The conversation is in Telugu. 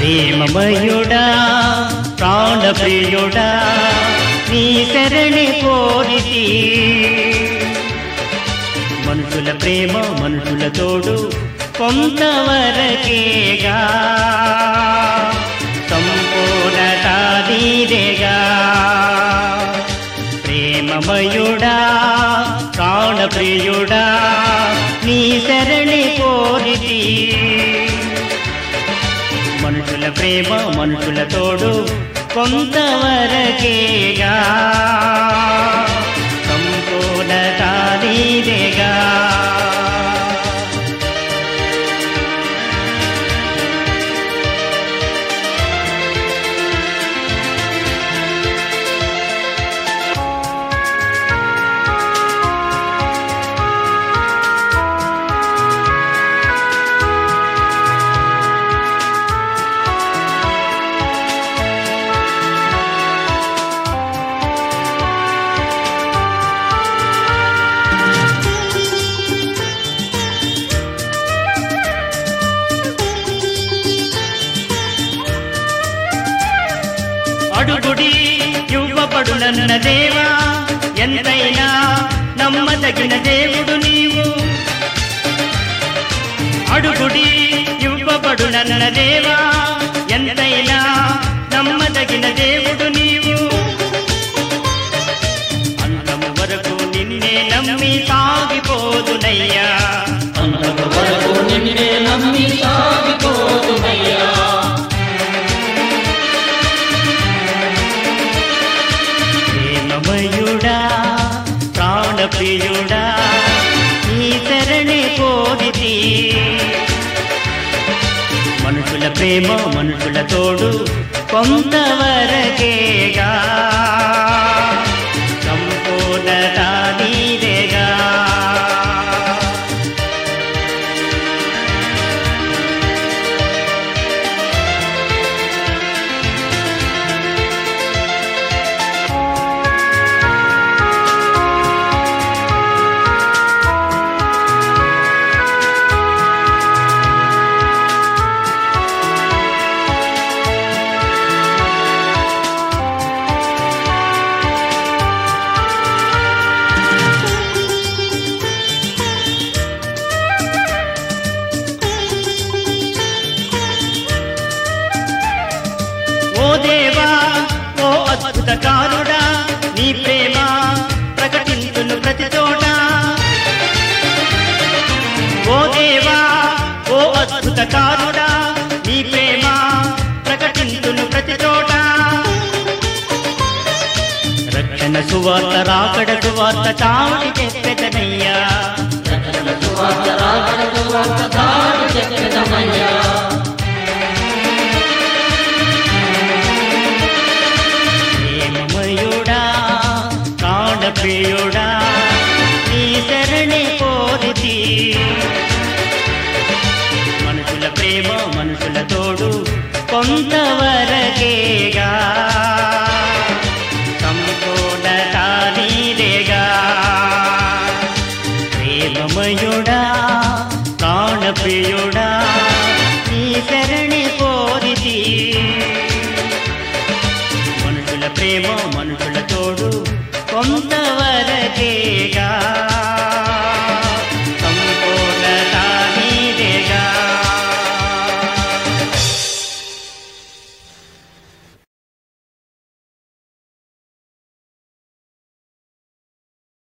ప్రేమమయుడా ప్రాణప్రియుడా నీ శరణి కోరితి మనుషుల ప్రేమ మనుషుల తోడు కొంతవరకేగా సంపూర్ణత నీదేగా ప్రేమమయుడా ప్రాణప్రియుడా నీ శరణి కోరితి మనుషుల ప్రేమ మనుషుల తోడు కొంతవరకేగా సంపూర్ణత నీదేగా అడుగుడి ఇవ్వబడునన్న దేవా ఎంతైనా నమ్మదగిన దేవుడు నీవు అడుగుడి ఇవ్వబడునన్న దేవా ఎంతైనా నమ్మదగిన దేవుడు నీవు అంతము వరకు నిన్నే నమ్మి సాగిపోదునయ్యా అంతము వరకు నిన్నే నమ్మి సాగిపోదునయ్యా ప్రేమమయుడా ప్రాణప్రియుడా నీ శరణి కోరితి మనుషుల ప్రేమ మనుషుల తోడు కొంతవరకేగా సంపూర్ణత నీదేగా ఓ దేవా ఓ అద్భుతకారుడా నీ ప్రేమ ప్రకటించును ప్రతి చోట ఓ దేవా ఓ అద్భుతకారుడా నీ ప్రేమ ప్రకటించును ప్రతి చోట రక్షణ సువార్త రాకడ సువార్త చాటి చెప్పెదనయ్యా రక్షణ సువార్త రాకడ సువార్త చాటి చెప్పెదనయ్యా